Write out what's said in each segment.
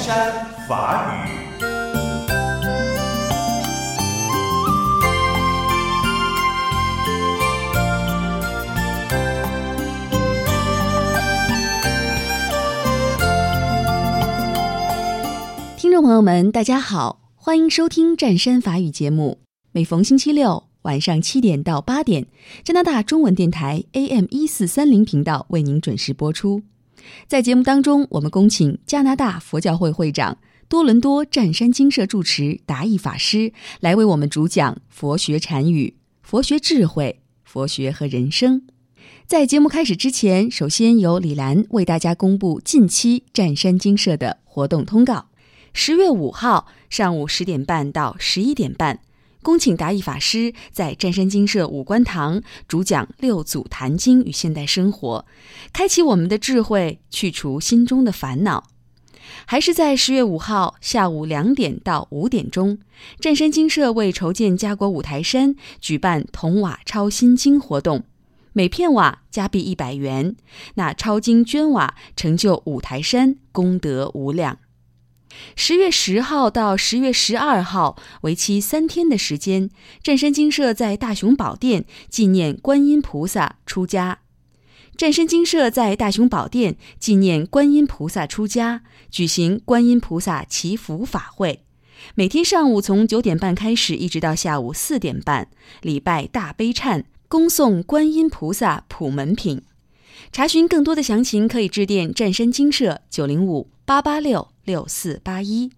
山法语。 听众朋友们，大家好，欢迎收听湛山法语节目。每逢星期六晚上7点到8点，加拿大中文电台 AM1430 频道为您准时播出。在节目当中，我们恭请加拿大佛教会会长、多伦多湛山精舍住持达义法师来为我们主讲佛学禅语、佛学智慧、佛学和人生。在节目开始之前，首先由李兰为大家公布近期湛山精舍的活动通告。10月5号上午10点半到11点半，恭请达义法师在湛山精舍五观堂主讲六祖坛经与现代生活，开启我们的智慧，去除心中的烦恼。还是在10月5号下午2点到5点钟，湛山精舍为筹建家国五台山举办铜瓦抄心经活动，每片瓦加币100元，那抄经捐瓦成就五台山，功德无量。10月10号到10月12号为期3天的时间，湛山精舍在大雄宝殿纪念观音菩萨出家。湛山精舍在大雄宝殿纪念观音菩萨出家，举行观音菩萨祈福法会，每天上午从9点半开始，一直到下午4点半，礼拜大悲忏，恭送观音菩萨普门品。查询更多的详情，可以致电湛山精舍905-886-6481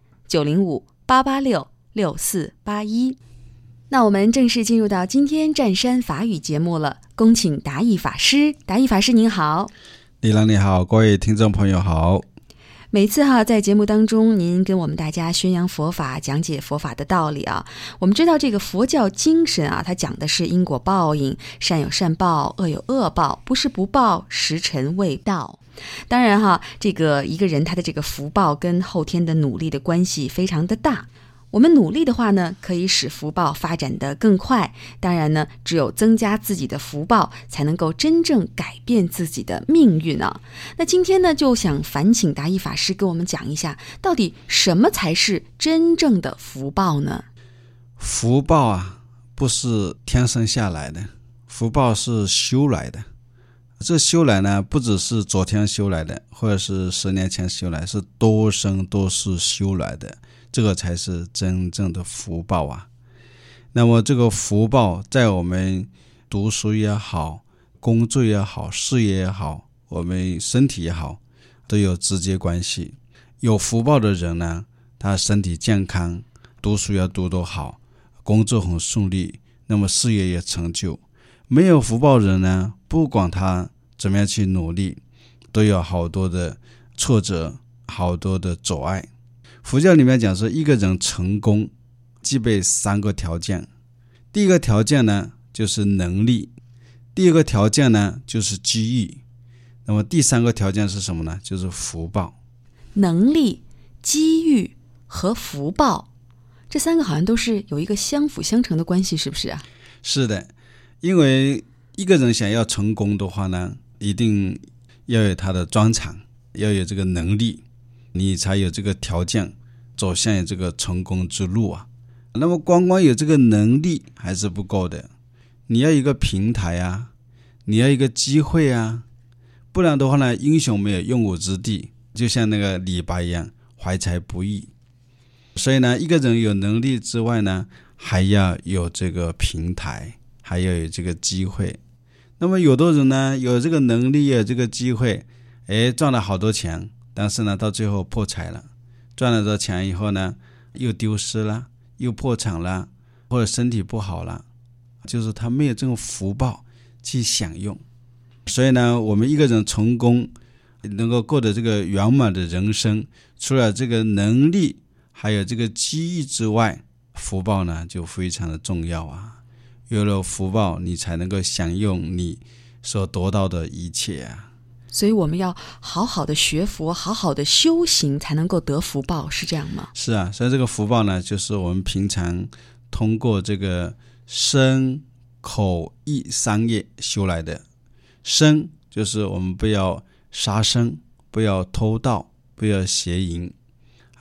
905-886-6481。那我们正式进入到今天湛山法语节目了，恭请达义法师。达义法师您好。 李兰你好，各位听众朋友好。 每次在节目当中您跟我们大家宣扬佛法，讲解佛法的道理啊。我们知道这个佛教精神啊，它讲的是因果报应，善有善报，恶有恶报，不是不报，时辰未到。当然这个一个人他的这个福报跟后天的努力的关系非常的大。我们努力的话呢，可以使福报发展得更快。当然呢，只有增加自己的福报，才能够真正改变自己的命运啊。那今天呢，就想烦请达义法师给我们讲一下，到底什么才是真正的福报呢？ 福报啊，不是天生下来的，福报是修来的。这修来呢，不只是昨天修来的，或者是10年前修来，是多生多世修来的。这个才是真正的福报啊。那么这个福报在我们读书也好，工作也好，事业也好，我们身体也好，都有直接关系。有福报的人呢，他身体健康，读书也读得好，工作很顺利，那么事业也成就。没有福报人呢，不管他怎么样去努力，都有好多的挫折，好多的阻碍。佛教里面讲说，一个人成功具备3个条件。第一个条件呢，就是能力；第二个条件呢，就是机遇；那么第3个条件是什么呢？就是福报。 能力、机遇和福报，这3个好像都是有一个相辅相成的关系，是不是啊？ 是的，因为一个人想要成功的话呢，一定要有他的专长，要有这个能力，你才有这个条件走向这个成功之路啊。那么光有这个能力还是不够的，你要一个平台啊，你要一个机会啊，不然的话呢，英雄没有用武之地，就像那个李白一样，怀才不遇。所以呢，一个人有能力之外呢，还要有这个平台，还要有这个机会。那么有的人呢，有这个能力，有这个机会，赚了好多钱，但是呢，到最后破财了。赚了这钱以后呢，又丢失了，又破产了，或者身体不好了，就是他没有这种福报去享用。所以呢，我们一个人成功能够过得这个圆满的人生，除了这个能力还有这个机遇之外，福报呢就非常的重要啊。有了福报，你才能够享用你所得到的一切啊。 所以我们要好好的学佛，好好的修行，才能够得福报，是这样吗？ 是啊，所以这个福报呢，就是我们平常通过这个身口意3业修来的。身就是我们不要杀生，不要偷盗，不要邪淫，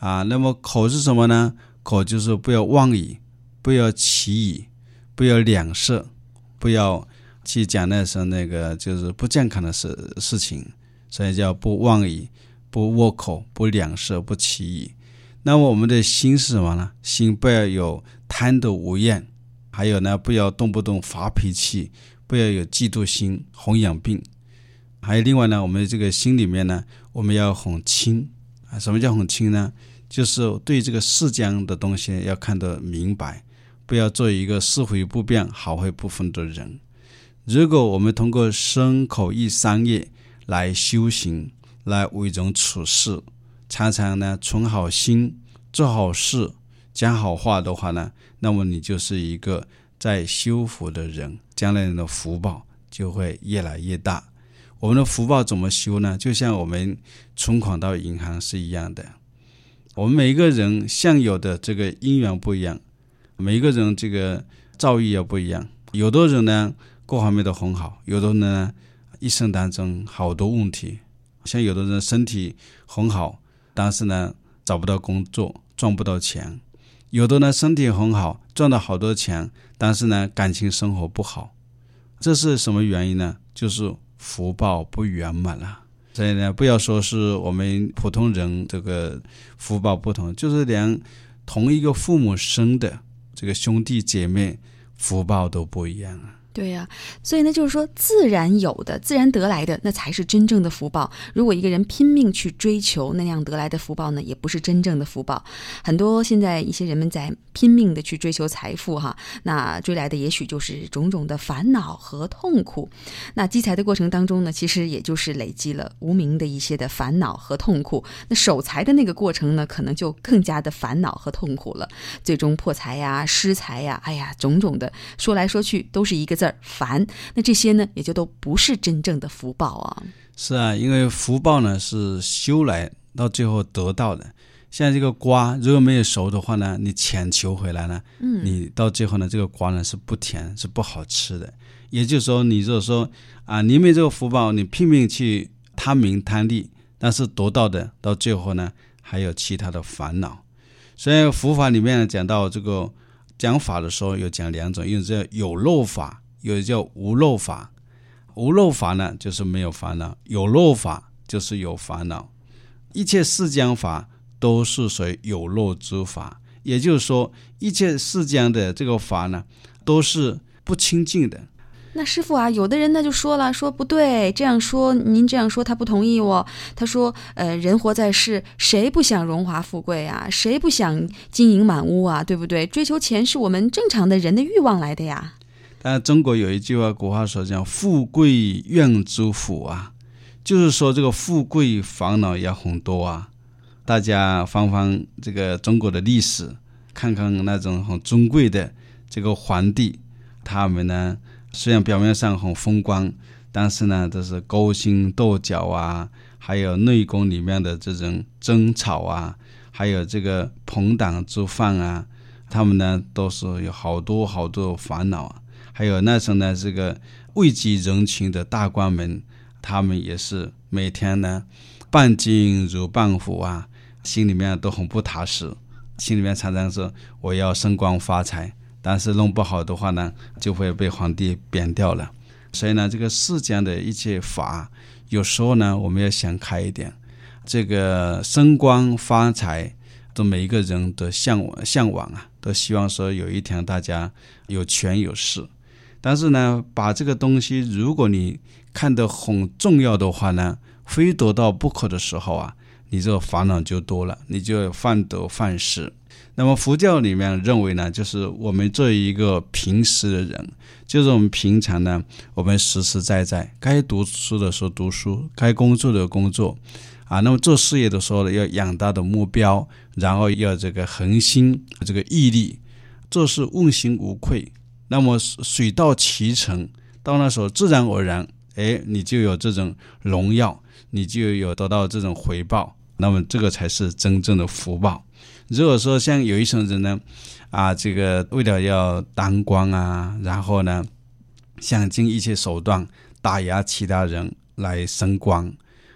那么口是什么呢？口就是不要妄语，不要绮语，不要两舌，不要去讲那个就是不健康的事情，所以叫不妄语，不握口，不两舌，不绮语。那么我们的心是什么呢？心不要有贪得无厌，还有呢，不要动不动发脾气，不要有嫉妒心、红眼病。还有另外呢，我们这个心里面呢，我们要很清。什么叫很清呢？就是对这个世间的东西要看得明白，不要做一个是非不辨、好坏不分的人。如果我们通过身口意三业来修行，来为人处事，常常呢存好心，做好事，讲好话的话呢，那么你就是一个在修福的人，将来的福报就会越来越大。我们的福报怎么修呢？就像我们存款到银行是一样的，我们每一个人享有的这个因缘不一样，每一个人这个造诣也不一样。有的人呢各方面都很好，有的人呢一生当中好多问题，像有的人身体很好，但是呢找不到工作，赚不到钱；有的呢身体很好，赚到好多钱，但是呢感情生活不好。这是什么原因呢？就是福报不圆满了。所以呢，不要说是我们普通人这个福报不同，就是连同一个父母生的这个兄弟姐妹福报都不一样啊。 对呀，所以呢，就是说自然有的、自然得来的，那才是真正的福报。如果一个人拼命去追求那样得来的福报呢，也不是真正的福报。很多现在一些人们在拼命的去追求财富哈，那追来的也许就是种种的烦恼和痛苦。那积财的过程当中呢，其实也就是累积了无名的一些的烦恼和痛苦。那守财的那个过程呢，可能就更加的烦恼和痛苦了，最终破财呀、失财呀，哎呀，种种的，说来说去都是一个字儿烦。那这些呢，也就都不是真正的福报啊。 是啊，因为福报呢是修来到最后得到的。像这个瓜如果没有熟的话呢，你强求回来呢，你到最后呢，这个瓜呢是不甜，是不好吃的。也就是说，你如果说你没这个福报，你拼命去贪名贪利，但是得到的到最后呢，还有其他的烦恼。所以佛法里面讲到这个讲法的时候，有讲两种，一种叫有漏法，有叫无漏法。无漏法呢就是没有烦恼，有漏法就是有烦恼。一切世间法都是属于有漏之法，也就是说一切世间的这个法呢都是不清净的。 那师父啊，有的人呢就说了，说不对，这样说您这样说他不同意哦。他说人活在世，谁不想荣华富贵啊，谁不想金银满屋啊，对不对？追求钱是我们正常的人的欲望来的呀。 但中国有一句话，古话说讲富贵怨之福啊，就是说这个富贵烦恼也很多啊。大家翻翻这个中国的历史，看看那种很尊贵的这个皇帝，他们呢虽然表面上很风光，但是呢都是勾心斗角啊，还有内宫里面的这种争吵啊，还有这个朋党之犯啊，他们呢都是有好多好多烦恼啊。还有那时候呢，这个位极人群的大官们，他们也是每天呢半斤如半虎啊，心里面都很不踏实，心里面常常说我要升官发财，但是弄不好的话呢，就会被皇帝贬掉了。所以呢，这个世间的一切法，有时候呢我们要想开一点，这个升官发财都每一个人都向往啊，都希望说有一天大家有权有势。但是呢，把这个东西如果你看得很重要的话呢，非得到不可的时候啊，你这个烦恼就多了，你就犯得犯失。那么佛教里面认为呢，就是我们作为一个平时的人，就是我们平常呢，我们实实在在该读书的时候读书，该工作的工作啊，那么做事业的时候要养大的目标，然后要这个恒心，这个毅力，做事问心无愧。那么水到渠成，到那时候自然而然，你就有这种荣耀，你就有得到这种回报，那么这个才是真正的福报。如果说像有一种人呢，这个为了要当官啊，然后呢想尽一切手段打压其他人来升官，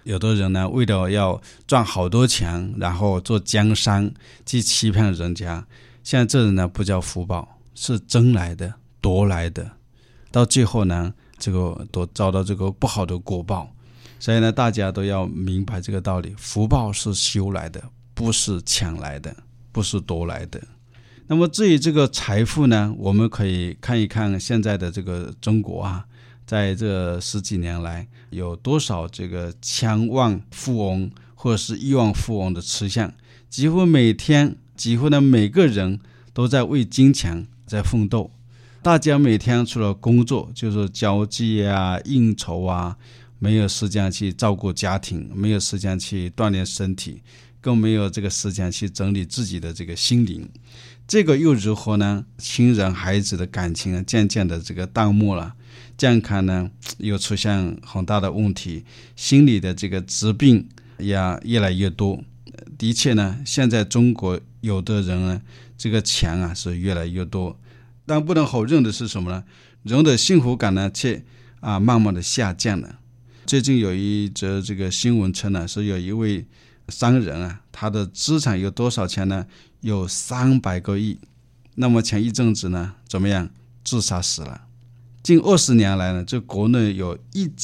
有的人呢，为了要赚好多钱，然后做奸商去欺骗人家，像这人呢不叫福报，是争来的夺来的，到最后呢这个都遭到这个不好的果报。所以呢大家都要明白这个道理，福报是修来的，不是抢来的，不是夺来的。那么至于这个财富呢，我们可以看一看现在的这个中国啊，在这十几年来有多少这个千万富翁或者是亿万富翁的吃相，几乎每呢每个人都在为金钱在奋斗。大家每天除了工作就是交际啊应酬啊，没有时间去照顾家庭，没有时间去锻炼身体，更没有这个时间去整理自己的这个心灵。这个又如何呢？亲人孩子的感情啊渐渐的这个淡漠了，健康呢又出现很大的问题，心理的这个疾病也越来越多。的确呢，现在中国有的人呢这个钱啊是越来越多，但不能否认的是什么呢？人的幸福感呢却慢慢的下降了。最近有一则这个新闻称呢，是有一位商人啊，他的资产有多少钱呢？有300个亿。那么前一阵子呢怎么样？自杀死了。近20年来呢，这国内有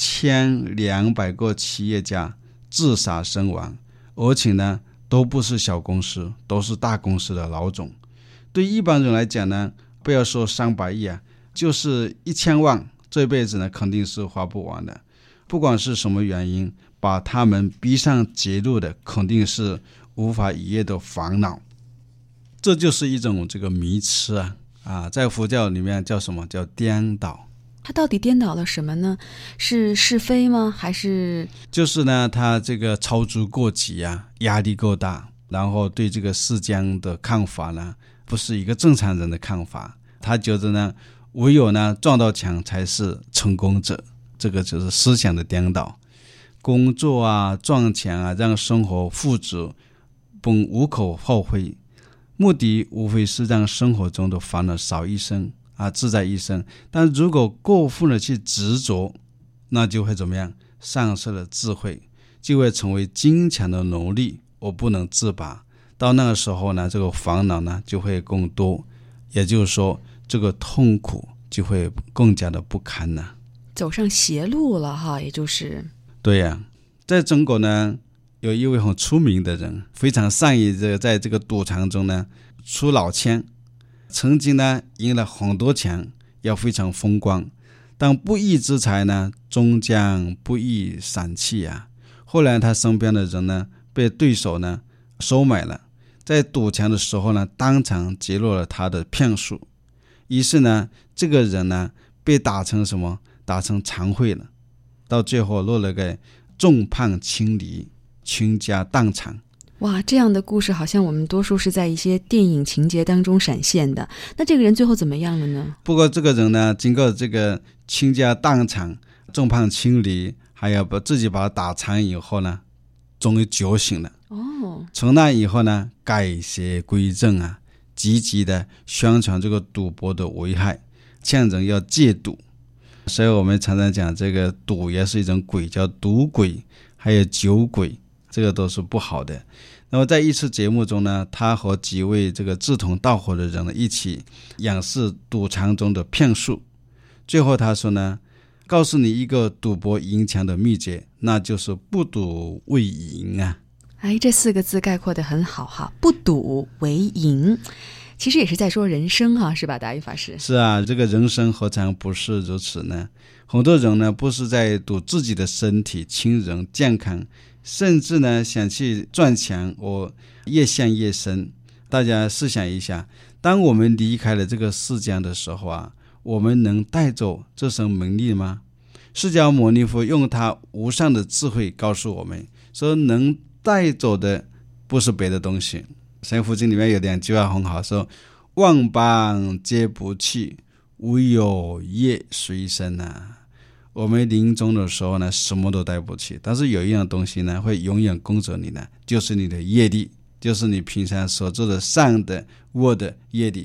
1200个企业家自杀身亡，而且呢都不是小公司，都是大公司的老总。对一般人来讲呢，不要说300亿啊，就是1000万，这辈子呢肯定是花不完的。不管是什么原因，把他们逼上绝路的肯定是无法逾越的烦恼。这就是一种这个迷痴在佛教里面叫什么？叫颠倒。 他到底颠倒了什么呢？是是非吗？还是就是呢他这个操之过急压力够大，然后对这个世间的看法呢不是一个正常人的看法。他觉得呢唯有呢赚到钱才是成功者，这个就是思想的颠倒。工作赚钱让生活富足，本无可厚非，目的无非是让生活中的烦恼少一生自在一生。但如果过分的去执着，那就会怎么样？丧失了智慧，就会成为金钱的奴隶，我不能自拔。到那个时候呢，这个烦恼呢就会更多，也就是说这个痛苦就会更加的不堪了， 走上邪路了哈。也就是对呀。在中国呢有一位很出名的人，非常善于在这个赌场中呢出老千，曾经呢赢了很多钱，也非常风光，但不义之财呢终将不义散弃后来他身边的人呢被对手呢收买了，在赌钱的时候呢当场揭露了他的骗术，于是呢这个人呢被打成什么？打成残废了，到最后落了个众叛亲离，倾家荡产。 哇，这样的故事好像我们多数是在一些电影情节当中闪现的。那这个人最后怎么样了呢？ 不过这个人呢经过这个倾家荡产、众叛亲离，还有自己把他打残以后呢，终于觉醒了。从那以后呢改邪归正积极的宣传这个赌博的危害，劝人要戒赌。所以我们常常讲这个赌也是一种鬼，叫赌鬼，还有酒鬼，这个都是不好的。那么在一次节目中呢，他和几位这个志同道合的人一起演示赌场中的骗术。最后他说呢，告诉你一个赌博赢钱的秘诀，那就是不赌为赢这4个字概括得很好哈，不赌为赢。其实也是在说人生是吧，达玉法师？ 是这个人生何尝不是如此呢？很多人呢不是在赌自己的身体、亲人、健康，甚至呢想去赚钱，我越陷越深。大家试想一下，当我们离开了这个世间的时候我们能带走这身名利吗？释迦牟尼佛用他无上的智慧告诉我们说，能带走的不是别的东西。神佛经里面有2句话很好，说万般皆不去，唯有业随身我们临终的时候呢什么都带不去，但是有一样东西呢会永远跟着你呢，就是你的业力，就是你平常所做的善的恶的业力。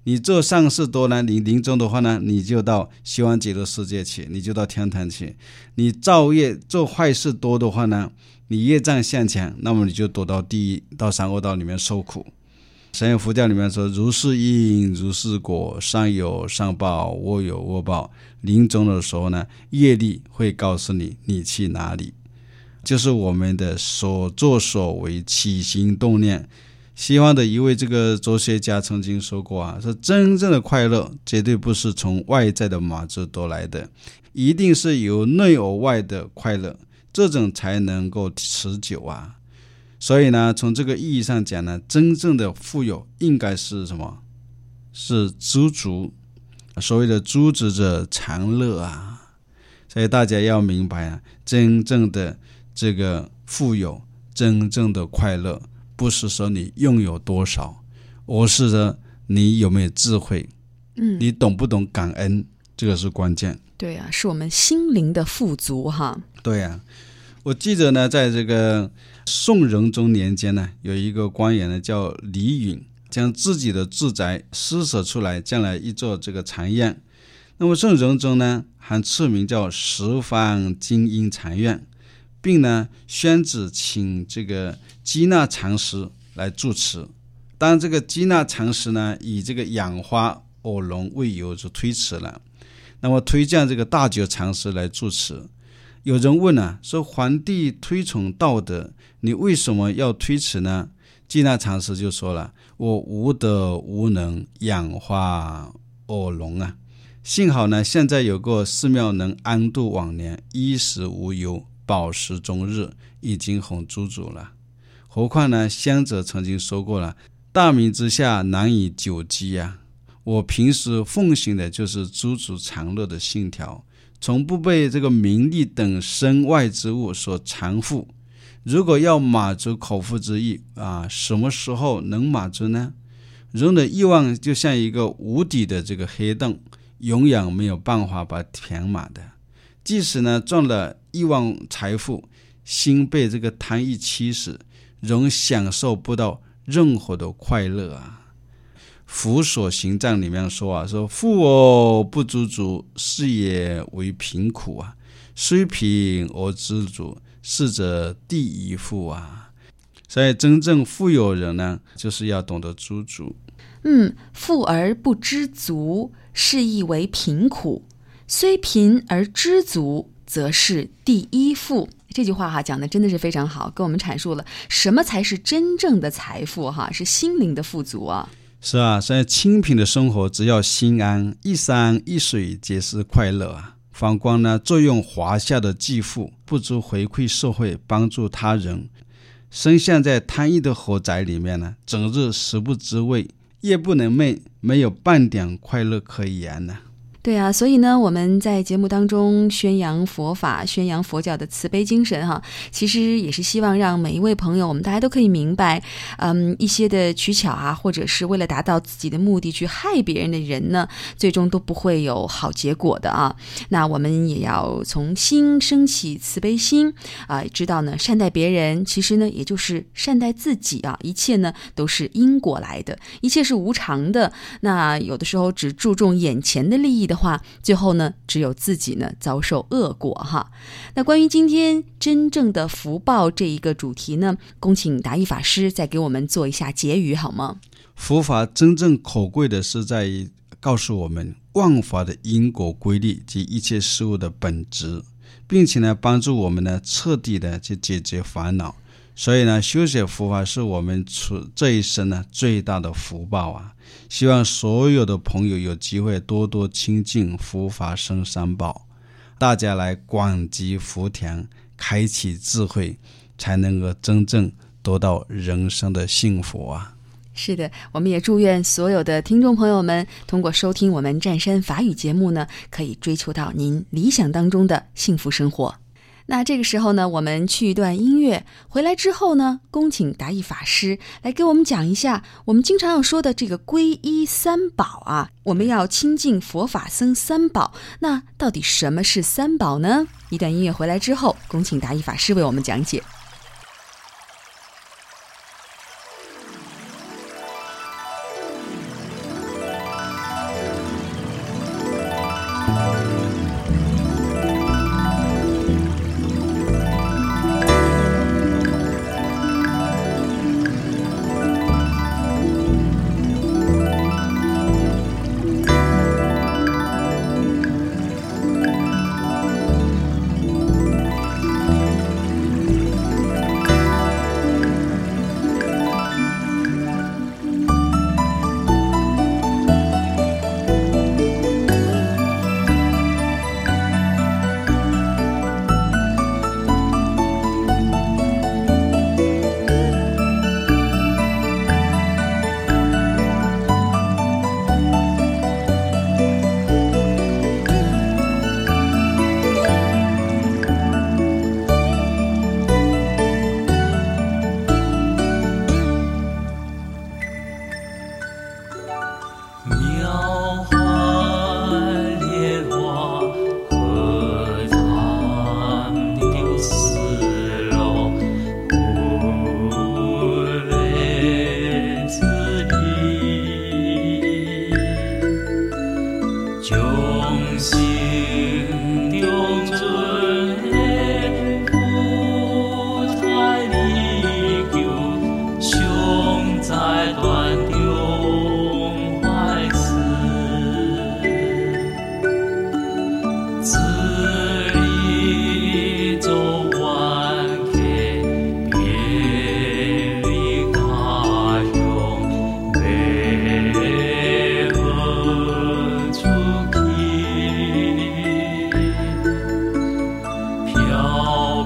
你做善事多呢，你临终的话呢，你就到西方极乐世界去，你就到天堂去。你造业做坏事多的话呢，你业障向强，那么你就躲到地狱到三恶道里面受苦。所以佛教里面说，如是因如是果，善有善报，恶有恶报。临终的时候呢，业力会告诉你你去哪里，就是我们的所作所为起心动念。西方的一位这个哲学家曾经说过啊，说真正的快乐绝对不是从外在的满足得来的，一定是由内而外的快乐，这种才能够持久啊。所以呢，从这个意义上讲呢，真正的富有应该是什么？是知足。所谓的知足者常乐啊。所以大家要明白啊，真正的这个富有，真正的快乐，不是说你拥有多少，而是说你有没有智慧，你懂不懂感恩，这个是关键。 对啊，是我们心灵的富足哈。 对啊，我记得呢，在这个宋仁宗年间呢，有一个官员呢叫李允，将自己的住宅施舍出来，建了一座这个禅院。那么宋仁宗呢，还赐名叫十方金鹰禅院，并呢宣旨请这个基纳禅师来住持。当然这个基纳禅师呢，以这个养花耳聋为由就推迟了，那么推荐这个大觉禅师来住持。有人问啊，说皇帝推崇道德，你为什么要推迟呢？基纳禅师就说了，我无德无能，养花耳聋啊。幸好呢，现在有个寺庙能安度晚年，衣食无忧，饱食终日，已经很知足了。何况呢，先者曾经说过了，大名之下难以久积啊。我平时奉行的就是知足常乐的信条，从不被这个名利等身外之物所缠缚。如果要满足口腹之欲啊，什么时候能满足呢？人的欲望就像一个无底的这个黑洞，永远没有办法把它填满的。即使呢赚了亿万财富，心被这个贪欲驱使，仍享受不到任何的快乐啊。佛所行藏里面说啊，说富而不知足，是也为贫苦啊。虽贫而知足，是则第一富啊。所以真正富有人呢，就是要懂得知足。 富而不知足，是亦为贫苦。虽贫而知足，则是第一富。这句话讲的真的是非常好，跟我们阐述了什么才是真正的财富是心灵的富足啊。 是啊，所以清贫的生活，只要心安，一山一水皆是快乐啊。反观呢，作用华夏的继父，不知回馈社会，帮助他人，深陷在贪欲的火宅里面呢，整日食不知味，夜不能寐，没有半点快乐可言呢。 对啊，所以呢，我们在节目当中宣扬佛法，宣扬佛教的慈悲精神其实也是希望让每一位朋友，我们大家都可以明白，一些的取巧或者是为了达到自己的目的去害别人的人呢，最终都不会有好结果的那我们也要从心升起慈悲心知道呢，善待别人其实呢，也就是善待自己一切呢都是因果来的，一切是无常的。那有的时候只注重眼前的利益的话，最后呢，只有自己呢遭受恶果那关于今天真正的福报这一个主题呢，恭请达义法师再给我们做一下结语好吗？ 佛法真正可贵的是在于告诉我们万法的因果规律及一切事物的本质，并且呢帮助我们呢彻底的去解决烦恼。所以呢，修学佛法是我们这一生呢最大的福报希望所有的朋友有机会多多亲近佛法生三宝，大家来广积福田，开启智慧，才能够真正得到人生的幸福是的，我们也祝愿所有的听众朋友们通过收听我们湛山法语节目呢，可以追求到您理想当中的幸福生活。那这个时候呢，我们去一段音乐，回来之后呢，恭请达义法师来给我们讲一下我们经常要说的这个皈依三宝我们要亲近佛法僧三宝，那到底什么是三宝呢？一段音乐回来之后，恭请达义法师为我们讲解。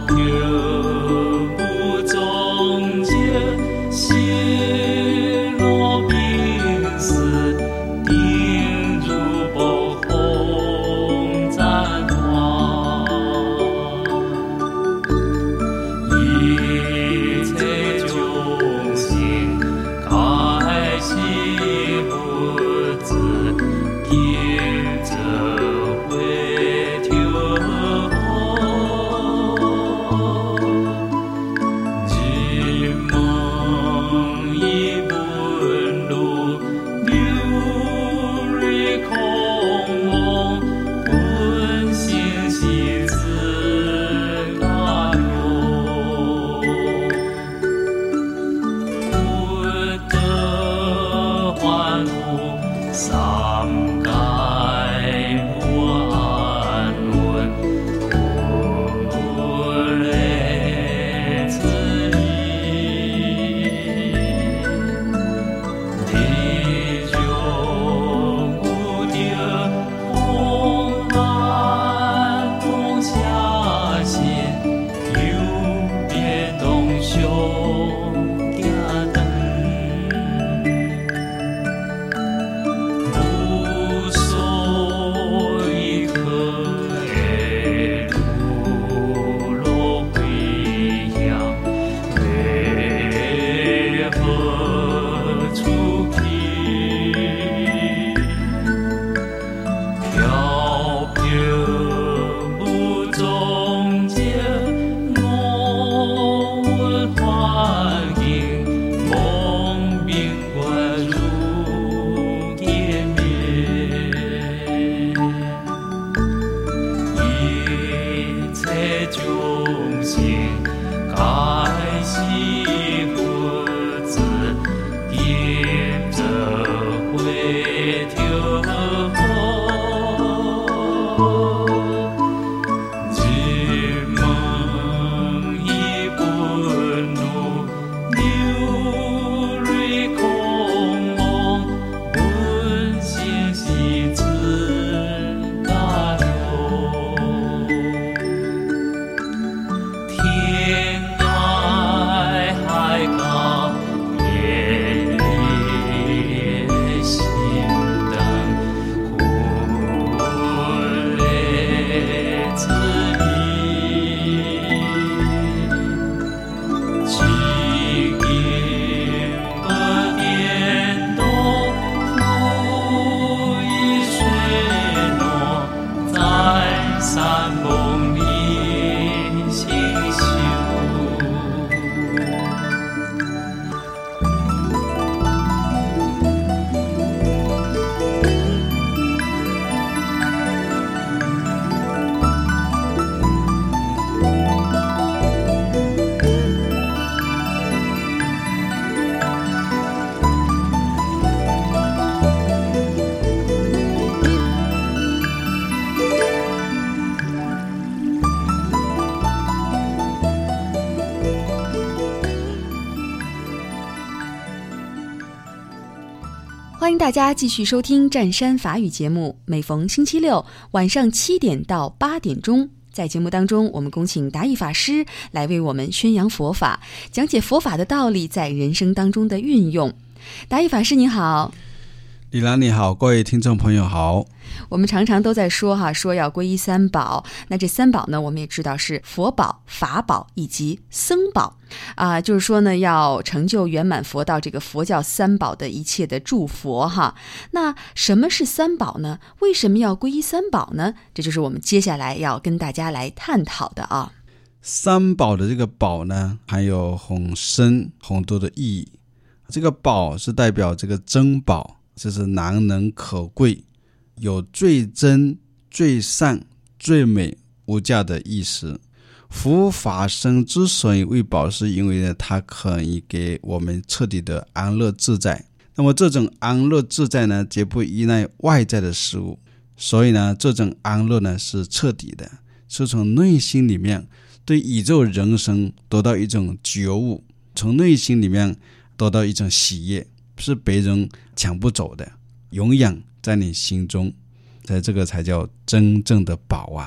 欢迎大家继续收听湛山法语节目，每逢星期六晚上7点到8点钟，在节目当中我们恭请达义法师来为我们宣扬佛法，讲解佛法的道理在人生当中的运用。达义法师你好。 李兰你好，各位听众朋友好。 我们常常都在说要皈依三宝，那这三宝呢，我们也知道是佛宝、法宝以及僧宝就是说呢，要成就圆满佛道，这个佛教三宝的一切的祝福哈。那什么是三宝呢？为什么要皈依三宝呢？这就是我们接下来要跟大家来探讨的啊。 三宝的这个宝呢，含有很深很多的意义。这个宝是代表这个珍宝，这是难能可贵，有最真、最善、最美、无价的意思。佛法僧之所以为宝，是因为呢，它可以给我们彻底的安乐自在。那么这种安乐自在呢，绝不依赖外在的事物，所以呢，这种安乐呢是彻底的，是从内心里面对宇宙人生得到一种觉悟，从内心里面得到一种喜悦，是别人抢不走的，永远在你心中，在这个才叫真正的宝啊。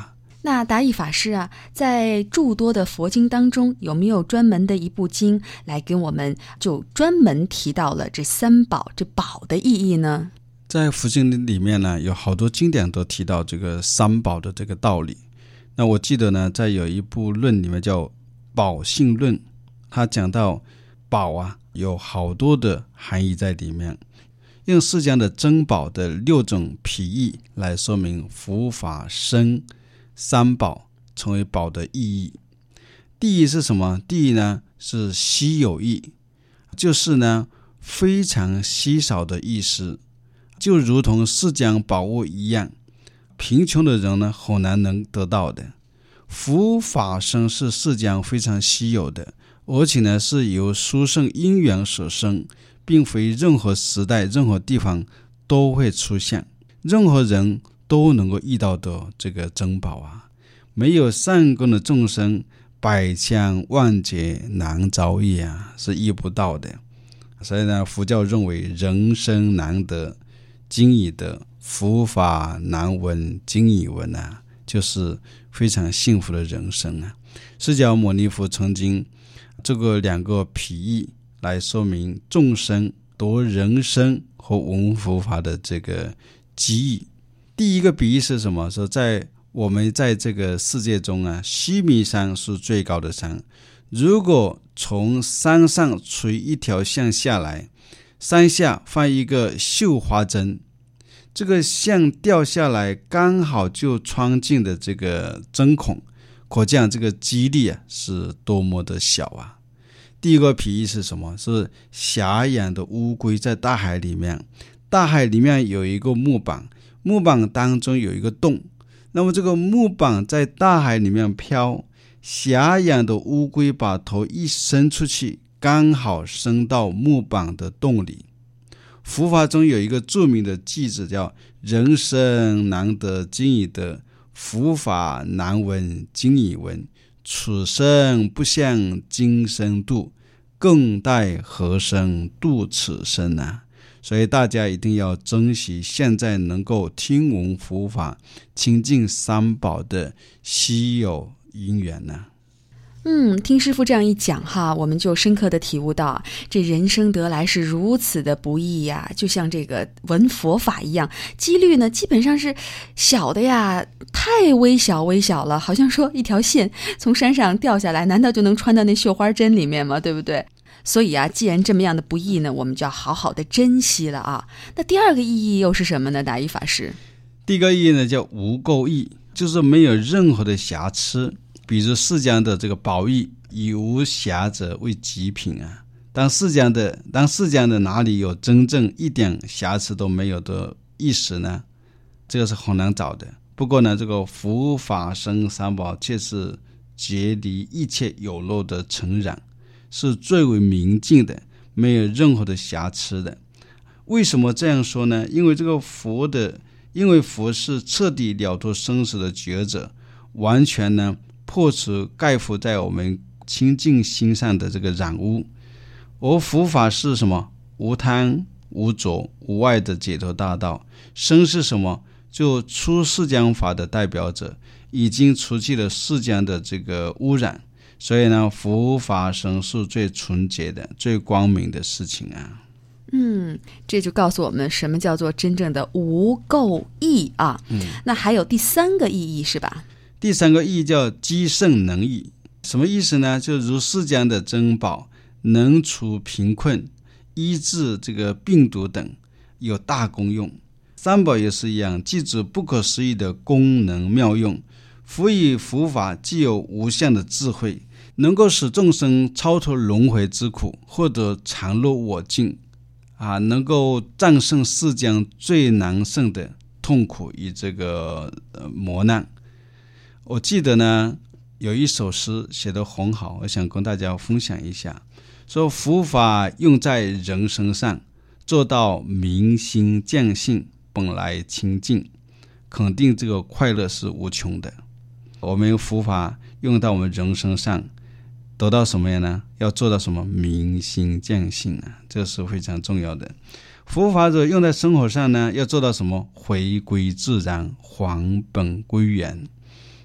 那达义法师啊，在诸多的佛经当中，有没有专门的一部经来跟我们就专门提到了这三宝，这宝的意义呢？ 在佛经里面呢，有好多经典都提到这个三宝的这个道理。那我记得呢，在有一部论里面叫《宝性论》，他讲到宝啊，有好多的含义在里面，用释迦的珍宝的6种譬义来说明佛法僧三宝成为宝的意义。第一是什么？第一呢是稀有义，就是呢非常稀少的意思，就如同释迦宝物一样，贫穷的人呢很难能得到的。佛法僧是释迦非常稀有的，而且呢是由殊胜因缘所生，并非任何时代任何地方都会出现，任何人都能够遇到的这个珍宝啊。没有善根的众生，百千万劫难遭遇啊，是遇不到的。所以呢，佛教认为人生难得今已得，佛法难闻今已闻啊，就是非常幸福的人生啊。释迦牟尼佛曾经这个2个譬喻来说明众生得人生和闻佛法的这个机遇。第一个比喻是什么？说我们在这个世界中啊，须弥山是最高的山，如果从山上垂一条线下来，山下放一个绣花针，这个线掉下来刚好就穿进的这个针孔，可见这个几率啊是多么的小啊。第一个比喻是什么？是狭养的乌龟在大海里面，大海里面有一个木板，木板当中有一个洞，那么这个木板在大海里面飘，狭养的乌龟把头一伸出去，刚好伸到木板的洞里。佛法中有一个著名的句子叫人生难得今已得，佛法难闻今已闻，此生不向今生度，更待何生度此生啊。所以大家一定要珍惜现在能够听闻佛法亲近三宝的稀有因缘呢。 听师父这样一讲哈，我们就深刻的体悟到这人生得来是如此的不易呀，就像这个闻佛法一样，几率呢基本上是小的呀，太微小了，好像说一条线从山上掉下来，难道就能穿到那绣花针里面吗？对不对？所以啊，既然这么样的不易呢，我们就要好好的珍惜了啊。那第二个意义又是什么呢？达义法师？ 第一个意义呢叫无垢义，就是没有任何的瑕疵。比如释迦的这个宝玉，以无瑕者为极品啊。当释迦的哪里有真正一点瑕疵都没有的意识呢？这个是很难找的。不过呢，这个佛法僧三宝却是绝离一切有漏的尘染，是最为明净的，没有任何的瑕疵的。为什么这样说呢？因为佛是彻底了脱生死的觉者，完全呢破除盖覆在我们清净心上的这个染污。而佛法是什么？无贪无着无爱的解脱大道。僧是什么？就出世间法的代表者，已经除去了世间的这个污染。所以呢，佛法僧是最纯洁的最光明的事情啊。 这就告诉我们什么叫做真正的无垢义啊。那还有第三个意义是吧？ 第三个意义叫积圣能义。什么意思呢？就如世间的珍宝能除贫困，医治这个病毒等，有大功用。三宝也是一样，具足不可思议的功能妙用。佛以佛法具有无限的智慧，能够使众生超脱轮回之苦，获得常乐我净能够战胜世间最难胜的痛苦与这个磨难。我记得呢，有一首诗写得很好，我想跟大家分享一下。说佛法用在人身上，做到明心见性，本来清净，肯定这个快乐是无穷的。我们佛法用到我们人身上，得到什么呀呢？要做到什么？明心见性啊，这是非常重要的。佛法者用在生活上呢，要做到什么？回归自然，还本归元。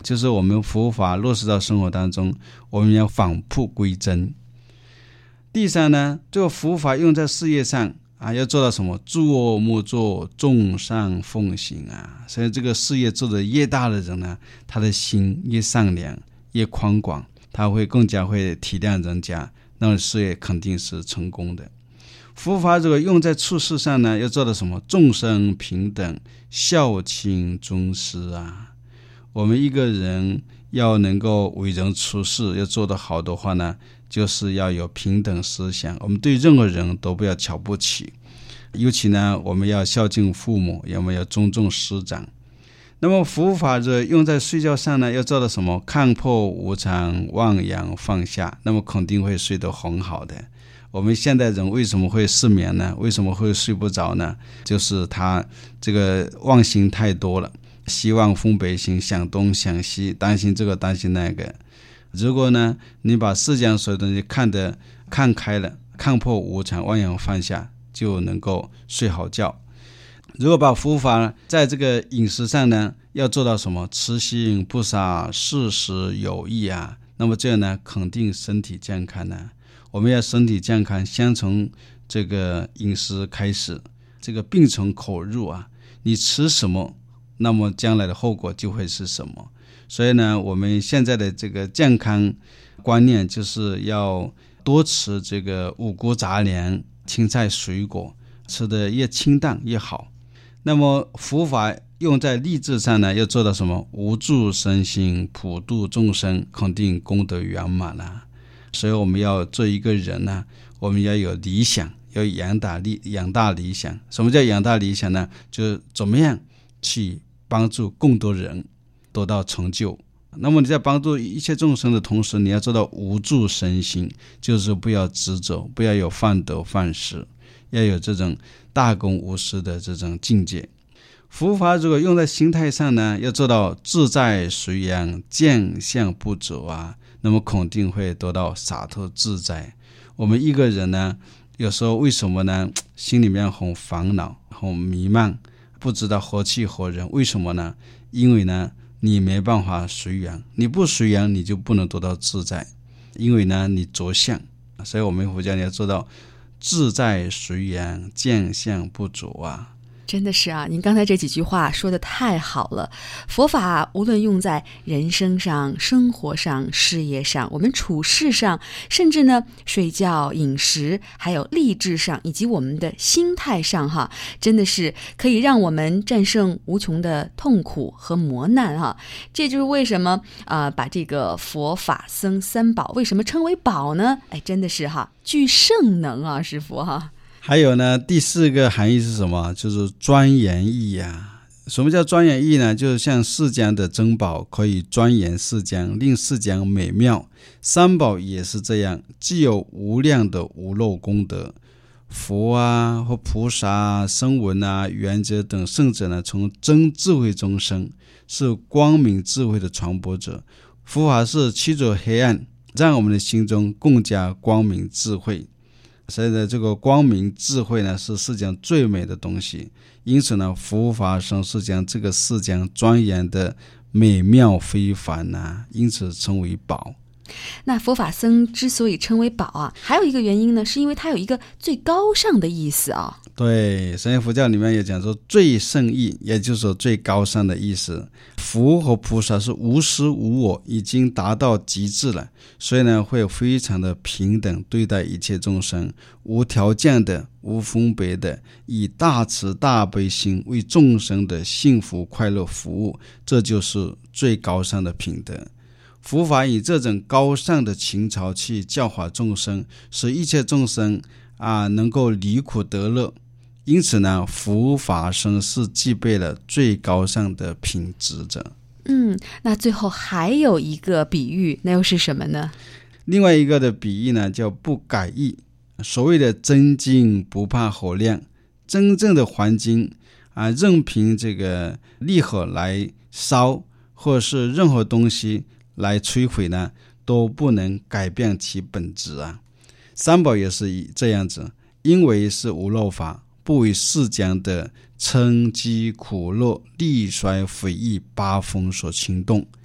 就是我们佛法落实到生活当中，我们要返璞归真。第三呢，这个佛法用在事业上要做到什么？诸恶莫作，众善奉行所以这个事业做得越大的人呢，他的心越善良越宽广，他会更加会体谅人家，那么事业肯定是成功的。佛法这个用在处事上呢，要做到什么？众生平等，孝亲尊师我们一个人要能够为人处事要做得好的话呢，就是要有平等思想，我们对任何人都不要瞧不起，尤其呢我们要孝敬父母，我们要尊重师长。那么佛法这用在睡觉上呢，要做到什么？看破无常，忘阳放下，那么肯定会睡得很好的。我们现代人为什么会失眠呢？为什么会睡不着呢？就是他这个妄心太多了，希望风北行，想东想西，担心这个担心那个。如果呢你把世间所有东西看开了，看破无常，忘阳放下，就能够睡好觉。如果把佛法在这个饮食上呢，要做到什么？慈心不杀，适时有益那么这样呢肯定身体健康我们要身体健康，先从这个饮食开始，这个病从口入你吃什么，那么将来的后果就会是什么。所以呢我们现在的这个健康观念就是要多吃这个五谷杂粮、青菜水果，吃得越清淡越好。那么佛法用在励志上呢，要做到什么？无住身心，普度众生，肯定功德圆满所以我们要做一个人呢，我们要有理想，要养大理想。什么叫养大理想呢？就是怎么样去帮助更多人得到成就。那么你在帮助一切众生的同时，你要做到无住身心，就是不要执着，不要有犯得犯失，要有这种大公无私的这种境界。佛法如果用在心态上呢，要做到自在随缘，见相不走那么肯定会得到洒脱自在。我们一个人呢，有时候为什么呢？心里面很烦恼，很迷茫，不知道何去何人。为什么呢？因为呢你没办法随缘，你不随缘你就不能得到自在，因为呢你着相。所以我们佛教要做到自在随缘，见相不着真的是您刚才这几句话说得太好了。佛法无论用在人生上、生活上、事业上，我们处事上，甚至呢睡觉、饮食，还有励志上，以及我们的心态上真的是可以让我们战胜无穷的痛苦和磨难这就是为什么把这个佛法僧三宝为什么称为宝呢？真的是具圣能师父还有呢，第四个含义是什么？就是庄严意什么叫庄严意呢？就是像世间的珍宝可以庄严世间，令世间美妙。三宝也是这样，既有无量的无漏功德，佛或菩萨声闻圆觉等圣者呢，从真智慧中生，是光明智慧的传播者。佛法是驱走黑暗，让我们的心中更加光明智慧。所以呢，这个光明智慧呢，是世间最美的东西。因此呢，佛法僧是将这个世间庄严的美妙非凡因此称为宝。 那佛法僧之所以称为宝还有一个原因呢，是因为它有一个最高尚的意思对，所以佛教里面也讲说最胜义，也就是说最高尚的意思。佛和菩萨是无私无我，已经达到极致了，所以呢会非常的平等对待一切众生，无条件的、无分别的，以大慈大悲心为众生的幸福快乐服务，这就是最高尚的品德。佛法以这种高尚的情操去教化众生，使一切众生能够离苦得乐。因此呢，佛法僧是具备了最高尚的品质者。 那最后还有一个比喻，那又是什么呢？ 另外一个的比喻呢，叫不改易。所谓的真金不怕火亮，真正的黄金任凭这个烈火来烧，或者是任何东西来摧毁呢，都不能改变其本质三宝也是这样子，因为是无漏法，不为世间的嗔饥苦乐利衰毁誉八风所牵动，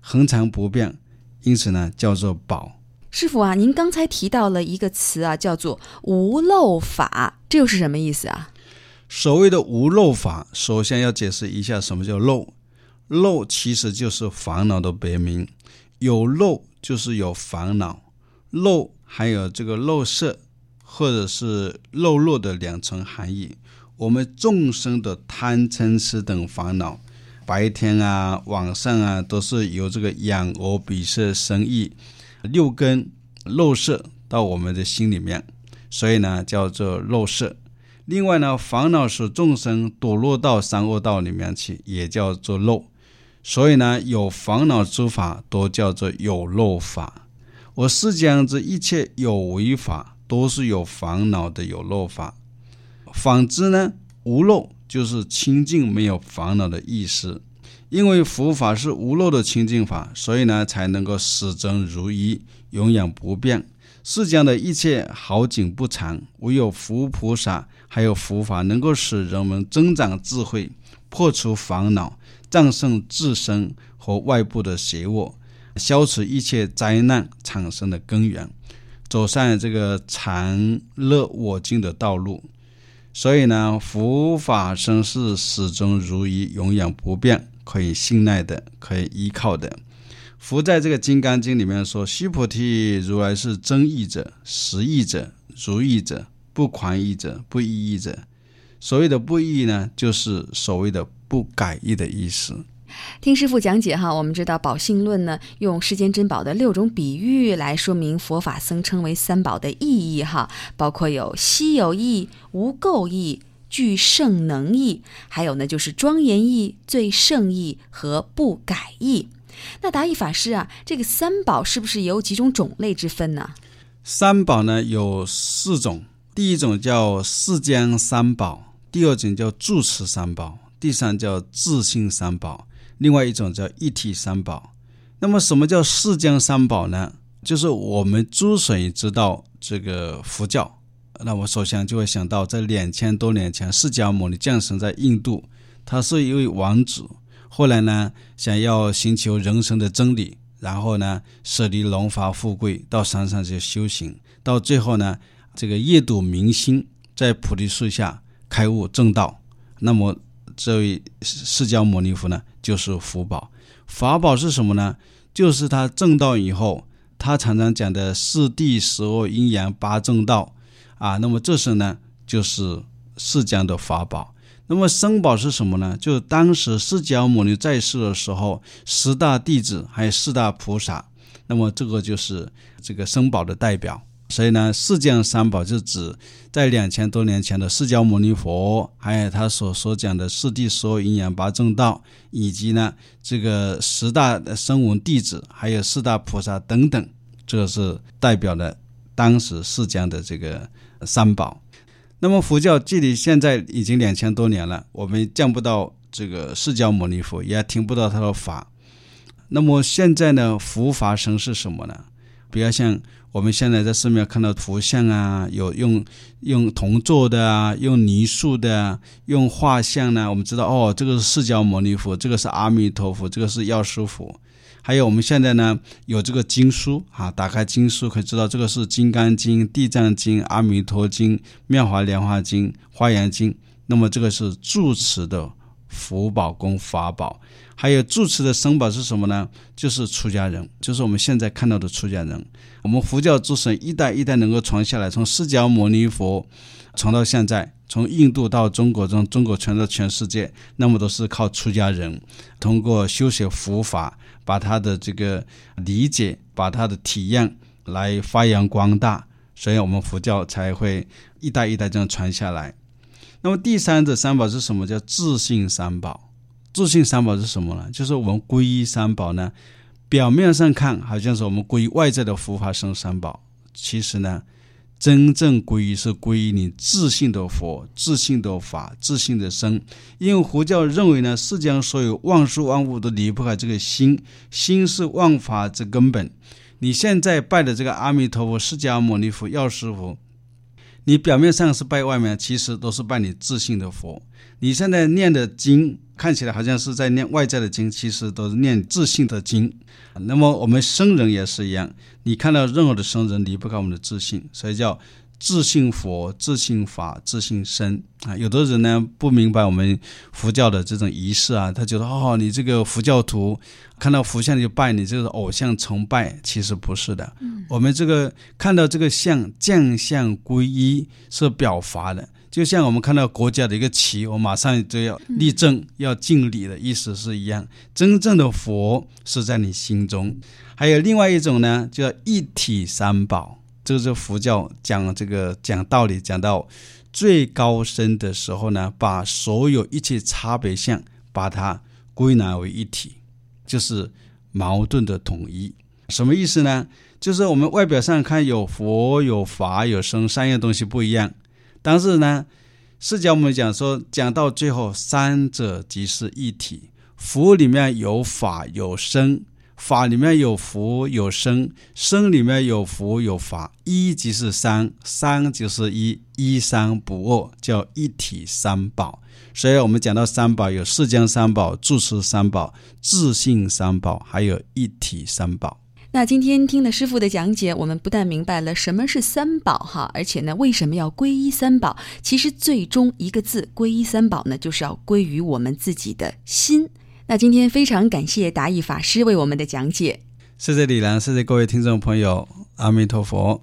恒常不变，因此呢叫做宝。 师父啊，您刚才提到了一个词啊，叫做无漏法，这又是什么意思啊？ 所谓的无漏法，首先要解释一下什么叫漏。漏其实就是烦恼的别名，有漏就是有烦恼，漏还有这个漏色或者是漏落的两层含义。我们众生的贪嗔痴等烦恼，白天啊晚上啊都是由这个眼耳鼻舌身意六根漏色到我们的心里面，所以呢叫做漏色。另外呢，烦恼使众生堕落到三恶道里面去，也叫做漏。所以呢，有烦恼之法都叫做有漏法。我是讲这一切有为法都是有烦恼的有漏法。反之呢，无漏就是清净没有烦恼的意思。因为佛法是无漏的清净法，所以呢才能够始终如一，永远不变。世间的一切好景不长，唯有佛菩萨还有佛法能够使人们增长智慧，破除烦恼，战胜自身和外部的邪恶，消除一切灾难产生的根源，走上这个常乐我净的道路。所以呢，佛法生是始终如一，永远不变，可以信赖的，可以依靠的。佛在这个金刚经里面说，须菩提，如来是真义者，实义者，如义者，不狂义者，不异义者。所谓的不异呢，就是所谓的不改易的意思。 听师父讲解哈，我们知道宝性论呢，用世间珍宝的6种比喻来说明佛法僧称为三宝的意义哈，包括有稀有义、无垢义、具圣能义，还有呢就是庄严义、最胜义和不改义。那达义法师啊，这个三宝是不是也有几种种类之分呢？ 三宝呢有4种，第一种叫世间三宝，第二种叫住持三宝，第三叫自性三宝，另外一种叫一体三宝。那么什么叫世间三宝呢？就是我们诸神知道这个佛教，那我首先就会想到在2000多年前释迦牟尼降生在印度，他是一位王子，后来呢想要寻求人生的真理，然后呢舍离荣华富贵，到山上去修行，到最后呢这个夜睹明星，在菩提树下开悟正道。那么这位释迦牟尼佛呢就是福宝。法宝是什么呢？就是他正道以后，他常常讲的四谛十恶因缘八正道啊，那么这是呢就是释迦的法宝。那么僧宝是什么呢？就是当时释迦牟尼在世的时候，10大弟子还有4大菩萨，那么这个就是这个僧宝的代表。所以呢，世间三宝就指在2000多年前的释迦牟尼佛，还有他所讲的四谛十恶因缘八正道，以及呢这个10大声闻弟子，还有4大菩萨等等，这是代表了当时释迦的这个三宝。那么佛教距离现在已经2000多年了，我们见不到这个释迦牟尼佛，也听不到他的法。那么现在呢，佛法生是什么呢？比较像我们现在在市面看到佛像啊，有用铜做的啊，用泥塑的啊，用画像呢，我们知道哦，这个是释迦牟尼佛，这个是阿弥陀佛，这个是药师佛。还有我们现在呢有这个经书啊，打开经书可以知道这个是金刚经、地藏经、阿弥陀经、妙法莲华经、华严经。那么这个是住持的福宝跟法宝。还有住持的僧宝是什么呢？就是出家人，就是我们现在看到的出家人。我们佛教诸神一代一代能够传下来，从释迦牟尼佛传到现在，从印度到中国，从中国传到全世界，那么都是靠出家人通过修学佛法，把他的这个理解，把他的体验来发扬光大，所以我们佛教才会一代一代这样传下来。那么第三者三宝是什么？叫自性三宝。自性三宝是什么呢？就是我们皈依三宝呢，表面上看好像是我们皈依外在的佛法僧三宝，其实呢真正皈依是皈依你自性的佛、自性的法、自性的僧。因为佛教认为呢，世间所有万事万物都离不开这个心，心是万法之根本。你现在拜的这个阿弥陀佛、释迦牟尼佛、药师佛， 你表面上是拜外面，其实都是拜你自信的佛。你现在念的经看起来好像是在念外在的经，其实都是念自信的经。那么我们僧人也是一样，你看到任何的僧人离不开我们的自信，所以叫自信佛、自信法、自信僧有的人呢不明白我们佛教的这种仪式他觉得你这个佛教徒看到佛像就拜，你这个偶像崇拜，其实不是的。我们这个看到这个像将相皈依是表法的，就像我们看到国家的一个旗，我马上就要立正，要敬礼的意思是一样。真正的佛是在你心中。还有另外一种呢，叫一体三宝，这是佛教讲道理讲到最高深的时候呢，把所有一切差别相把它归纳为一体，就是矛盾的统一。什么意思呢？就是我们外表上看有佛有法有僧，三样东西不一样，但是呢释迦牟尼讲说，讲到最后三者即是一体。佛里面有法有僧，法里面有佛有僧，僧里面有佛有法，一即是三，三就是一，一三不二，叫一体三宝。所以我们讲到三宝，有释迦三宝、住持三宝、自信三宝，还有一体三宝。 那今天听了师父的讲解，我们不但明白了什么是三宝而且呢为什么要皈依三宝，其实最终一个字皈依三宝呢，就是要归于我们自己的心。那今天非常感谢达义法师为我们的讲解。 谢谢李兰，谢谢各位听众朋友，阿弥陀佛。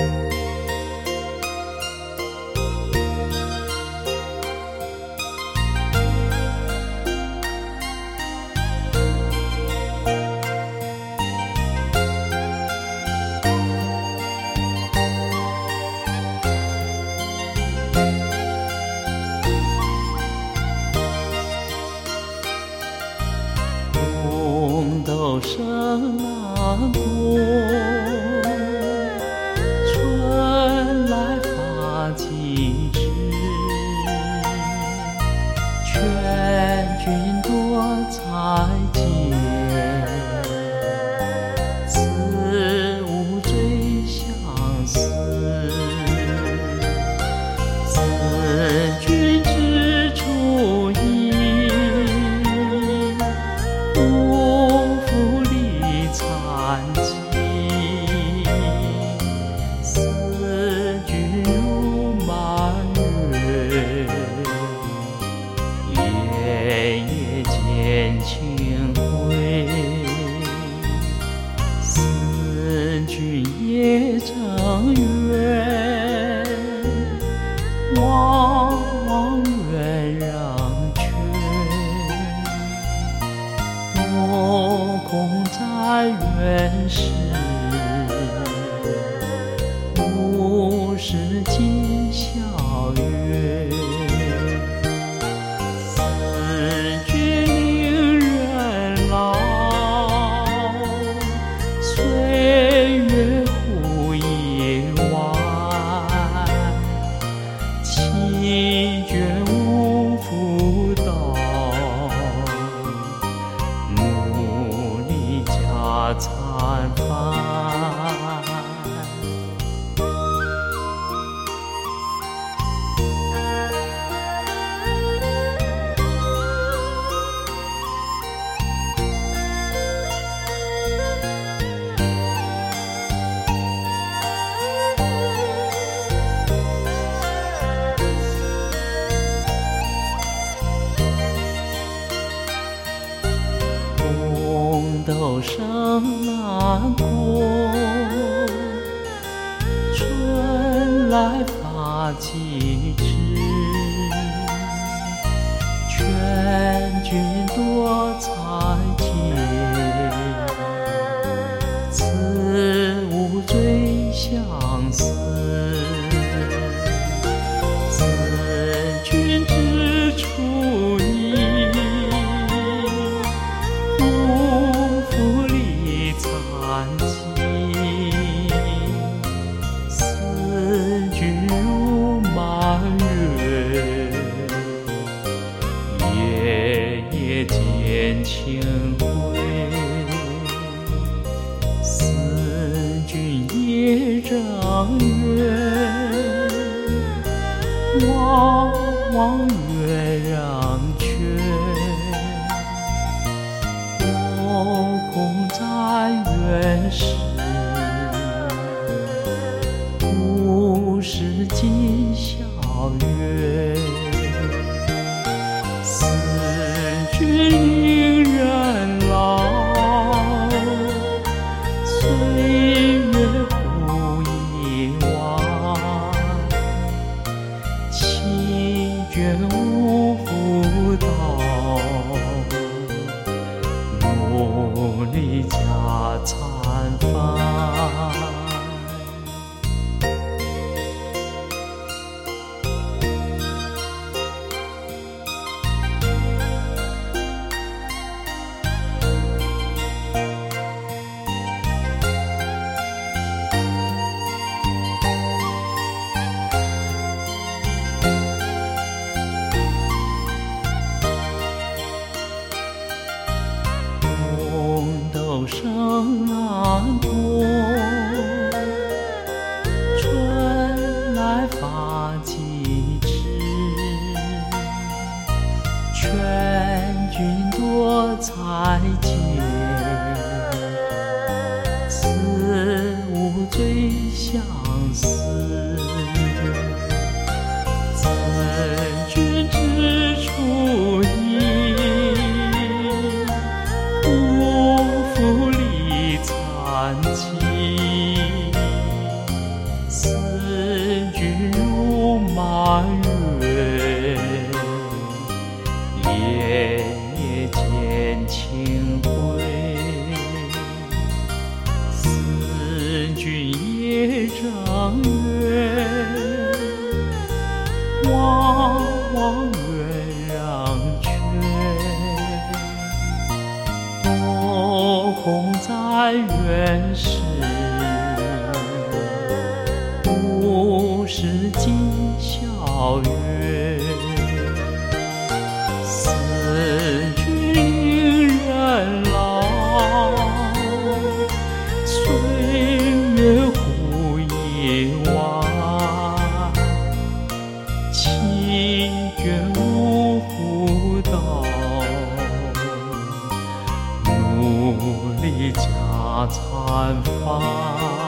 斗上南国，春来发几枝，劝君多采撷，此物最相思。此君之处意，无负离残疾。思君如满月，夜夜见清辉。思君夜正圆， 望月让缺，多空在原始，不是今宵月。思君令人老，岁月忽已晚，弃卷无复到，努力加餐饭。生南国，春来发几枝，劝君多采撷，此物最相思。赠君之处意，不离残疾，思君如满月，夜夜见清辉。思君夜正月，望望月让缺。多空在原始，不是今宵月。思君令人老，岁月忽已晚，弃卷无复到，努力加餐饭。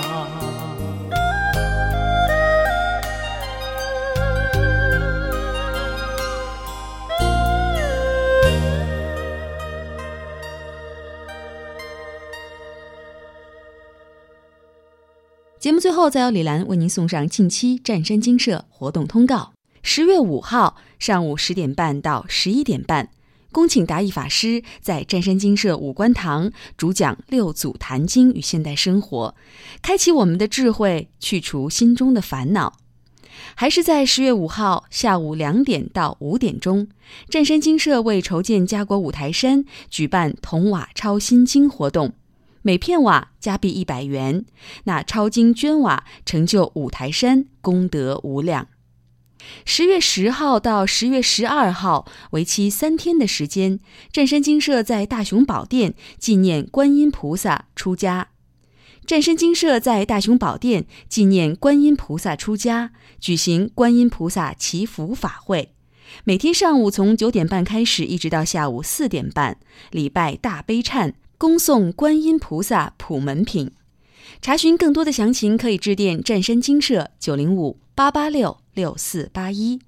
节目最后再由李兰为您送上近期湛山精舍活动通告。10月5号上午10点半到11点半，恭请达义法师在湛山精舍五观堂主讲六祖坛经与现代生活，开启我们的智慧，去除心中的烦恼。还是在10月5号下午2点到5点钟，湛山精舍为筹建家国五台山举办铜瓦抄心经活动，每片瓦加币100元，那抄经捐瓦成就五台山，功德无量。10月10号到10月12号为期3天的时间，湛山精舍在大雄宝殿纪念观音菩萨出家。湛山精舍在大雄宝殿纪念观音菩萨出家，举行观音菩萨祈福法会，每天上午从9点半开始，一直到下午4点半，礼拜大悲忏，恭送观音菩萨普门品。查询更多的详情，可以致电湛山精舍905-886-6481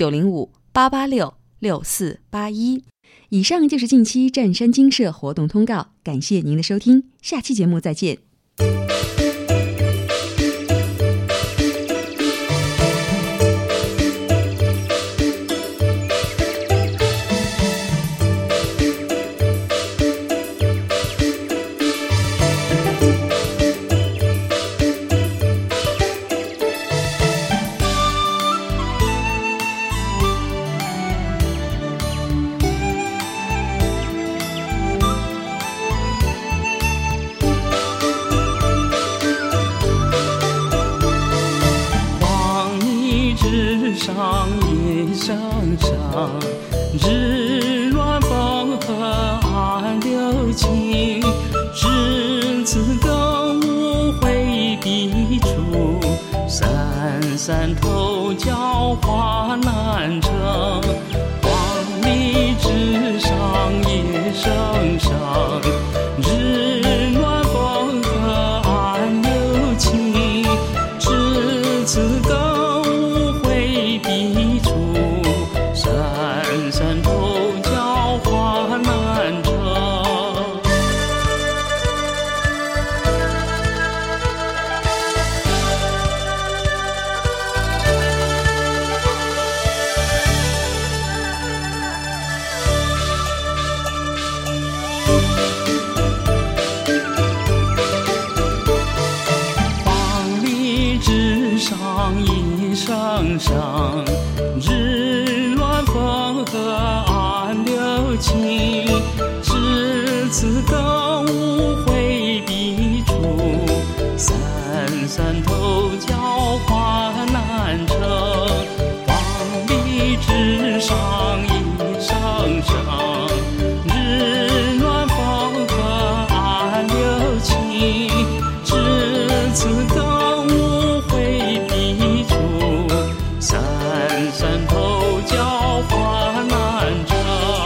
905-886-6481。以上就是近期湛山精舍活动通告，感谢您的收听，下期节目再见。 上一声声，日乱风和暗流情，只此更无回避处，三三头教化难成，万里之上一声声，日暖风和岸流清，至此更无回避处，山山头教化难成。上一声声，日暖风和岸流清，至此更无回避处，三三头教化难成，万里之上一声声，日暖风和岸流清，至此更无回避处，三三头教化难成。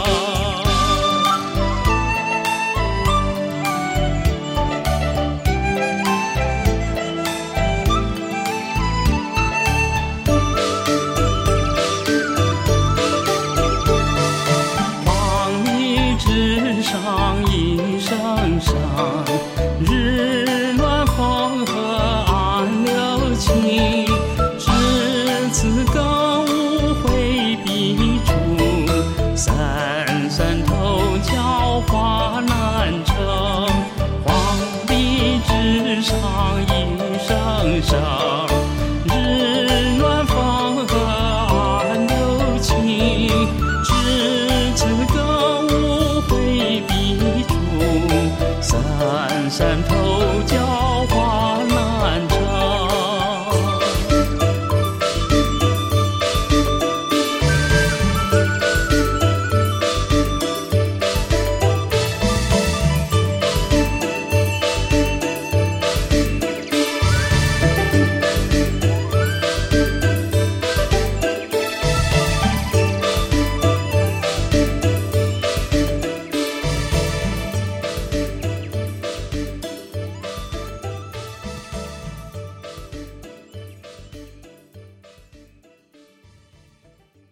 万里之上一声声，日暖风和岸流清，至此更无回避处，三三头教化难成，万里之上一声声。